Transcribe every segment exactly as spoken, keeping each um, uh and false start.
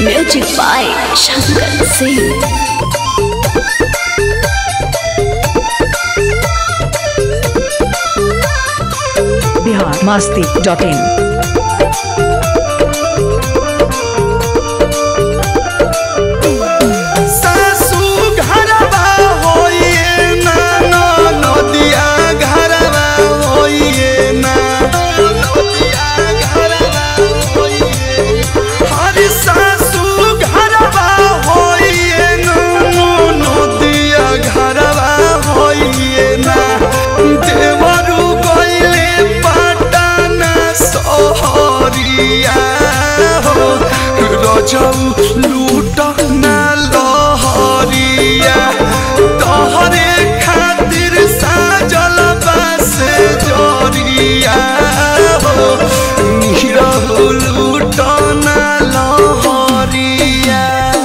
Music by Shankar Singh. Bihar Masti dot in. लूटा ना लहरिया तोहरे खातिर साजल बस जोरिया हो निरहु लूटा ना लहरिया।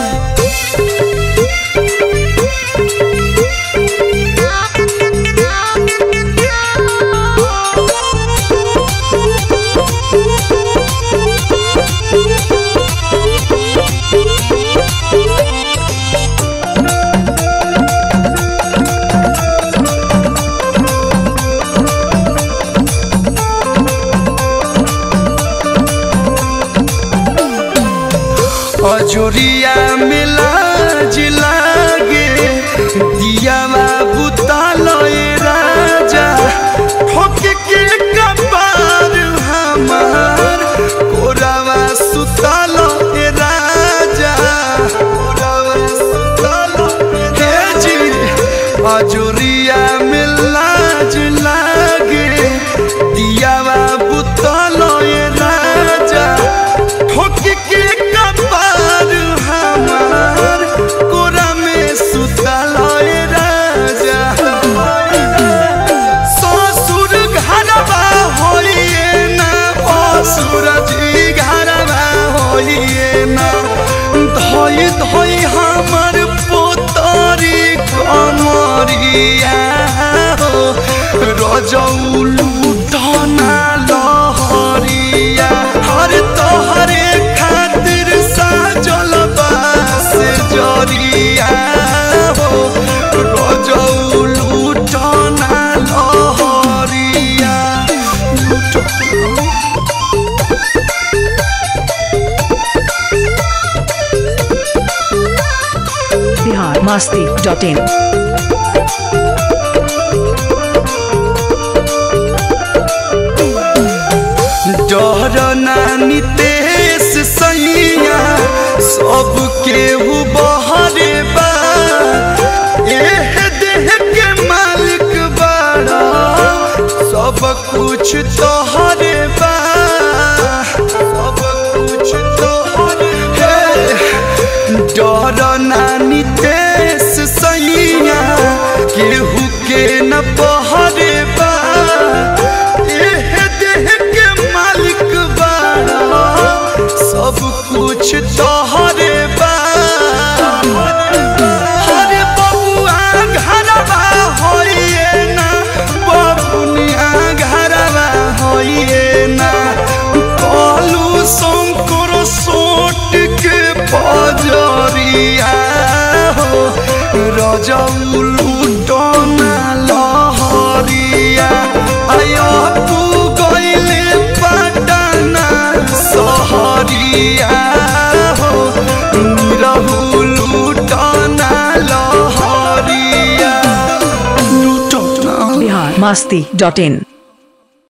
अजोरिया मिला जिलागे दिया बुता लए राजा ठोक के कपार हमार कोरावा सुता लए राजा कोरावा सुता लए जी। अजोरिया मिला जिलागे दिया बुता लए राजा ठोक के धोई धोई हमर पोतरी कमरिया हो रजौ लूटना लहरिया हर तोहरे खातिर साजल बस जरिया हो रजौ लूटना लहरिया बिहार मस्ती डॉट इन। डर नानी तेस सैया सब केहू बहरे बा एह देह के मालिक बड़ा सब कुछ तोहरे बा सब कुछ तोहरे। डर नानी तेस सैया केहू के न बहरे बा एह देह के मालिक बड़ा सब कुछ तोहरे बा। हरे बबुआ घरवा होइए ना बबुनिया घरवा होइए ना कहलू शंकर सोट के पजरिया हो रजौ लूटना लहरिया अयपू गइले पटना सहरिया हो निरहु लूटना लहरिया लूटना। बिहार मस्ती डॉट इन।